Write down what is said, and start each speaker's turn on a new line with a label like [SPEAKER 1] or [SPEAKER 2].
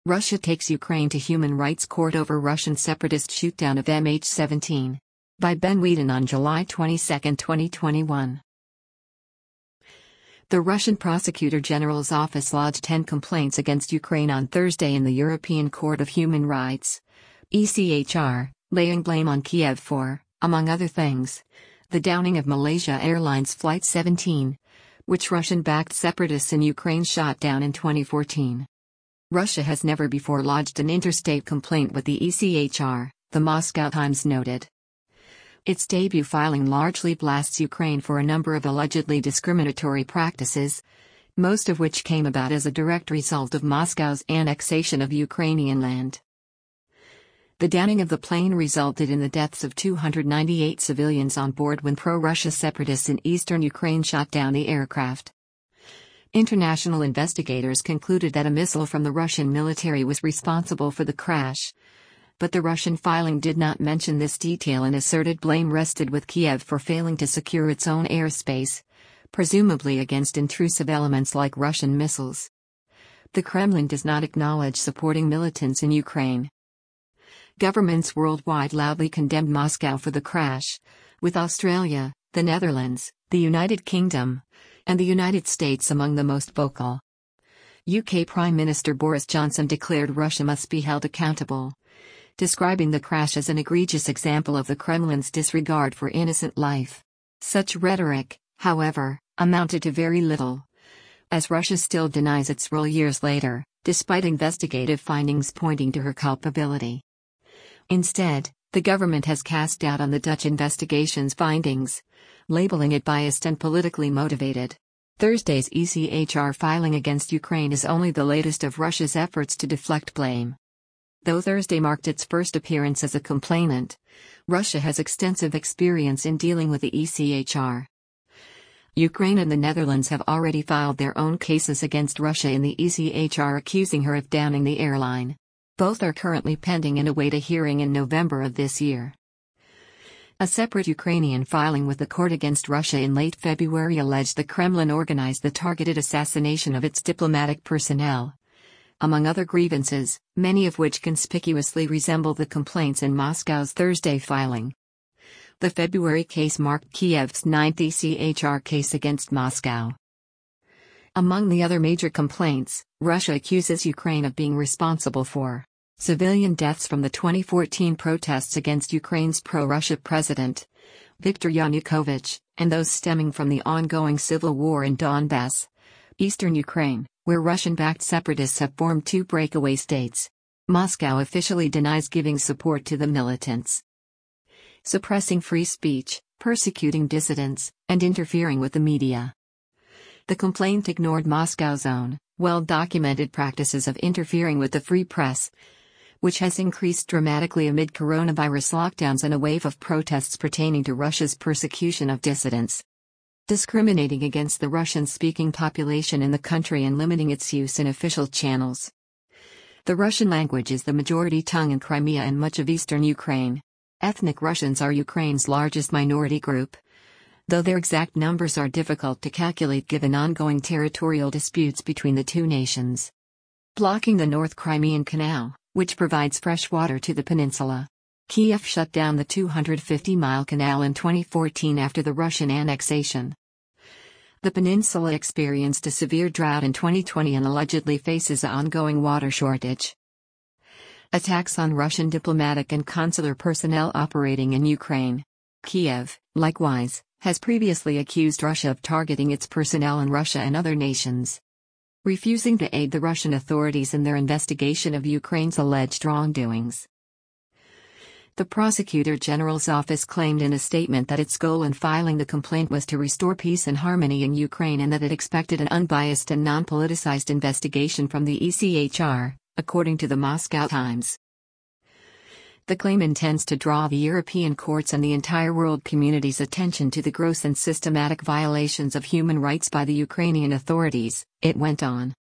[SPEAKER 1] Russia takes Ukraine to Human Rights Court over Russian separatist shootdown of MH17. By Ben Wheaton on July 22, 2021. The Russian Prosecutor General's office lodged 10 complaints against Ukraine on Thursday in the European Court of Human Rights, ECHR, laying blame on Kiev for, among other things, the downing of Malaysia Airlines Flight 17, which Russian-backed separatists in Ukraine shot down in 2014. Russia has never before lodged an interstate complaint with the ECHR, the Moscow Times noted. Its debut filing largely blasts Ukraine for a number of allegedly discriminatory practices, most of which came about as a direct result of Moscow's annexation of Ukrainian land. The downing of the plane resulted in the deaths of 298 civilians on board when pro-Russia separatists in eastern Ukraine shot down the aircraft. International investigators concluded that a missile from the Russian military was responsible for the crash, but the Russian filing did not mention this detail and asserted blame rested with Kiev for failing to secure its own airspace, presumably against intrusive elements like Russian missiles. The Kremlin does not acknowledge supporting militants in Ukraine. Governments worldwide loudly condemned Moscow for the crash, with Australia, the Netherlands, the United Kingdom, and the United States among the most vocal. UK Prime Minister Boris Johnson declared Russia must be held accountable, describing the crash as an egregious example of the Kremlin's disregard for innocent life. Such rhetoric, however, amounted to very little, as Russia still denies its role years later, despite investigative findings pointing to her culpability. Instead, the government has cast doubt on the Dutch investigation's findings, labeling it biased and politically motivated. Thursday's ECHR filing against Ukraine is only the latest of Russia's efforts to deflect blame. Though Thursday marked its first appearance as a complainant, Russia has extensive experience in dealing with the ECHR. Ukraine and the Netherlands have already filed their own cases against Russia in the ECHR accusing her of downing the airline. Both are currently pending and await a hearing in November of this year. A separate Ukrainian filing with the court against Russia in late February alleged the Kremlin organized the targeted assassination of its diplomatic personnel, among other grievances, many of which conspicuously resemble the complaints in Moscow's Thursday filing. The February case marked Kiev's 9th ECHR case against Moscow. Among the other major complaints, Russia accuses Ukraine of being responsible for civilian deaths from the 2014 protests against Ukraine's pro-Russia president, Viktor Yanukovych, and those stemming from the ongoing civil war in Donbass, eastern Ukraine, where Russian-backed separatists have formed two breakaway states. Moscow officially denies giving support to the militants, suppressing free speech, persecuting dissidents, and interfering with the media. The complaint ignored Moscow's own, well-documented practices of interfering with the free press, which has increased dramatically amid coronavirus lockdowns and a wave of protests pertaining to Russia's persecution of dissidents, discriminating against the Russian-speaking population in the country and limiting its use in official channels. The Russian language is the majority tongue in Crimea and much of eastern Ukraine. Ethnic Russians are Ukraine's largest minority group, though their exact numbers are difficult to calculate given ongoing territorial disputes between the two nations. Blocking the North Crimean Canal, which provides fresh water to the peninsula. Kiev shut down the 250-mile canal in 2014 after the Russian annexation. The peninsula experienced a severe drought in 2020 and allegedly faces an ongoing water shortage. Attacks on Russian diplomatic and consular personnel operating in Ukraine. Kiev, likewise, has previously accused Russia of targeting its personnel in Russia and other nations, refusing to aid the Russian authorities in their investigation of Ukraine's alleged wrongdoings. The Prosecutor General's office claimed in a statement that its goal in filing the complaint was to restore peace and harmony in Ukraine and that it expected an unbiased and non-politicized investigation from the ECHR, according to the Moscow Times. The claim intends to draw the European courts and the entire world community's attention to the gross and systematic violations of human rights by the Ukrainian authorities, it went on.